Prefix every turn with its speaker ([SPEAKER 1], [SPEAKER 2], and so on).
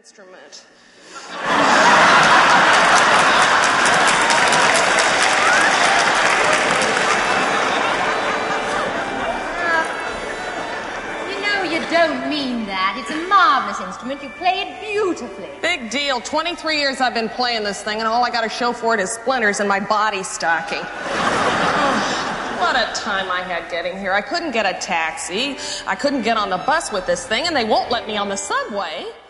[SPEAKER 1] instrument.
[SPEAKER 2] You don't mean that. It's a marvelous instrument. You play it beautifully.
[SPEAKER 1] Big deal. 23 years I've been playing this thing, and all I got to show for it is splinters in my body stocking. What a time I had getting here. I couldn't get a taxi. I couldn't get on the bus with this thing, and they won't let me on the subway.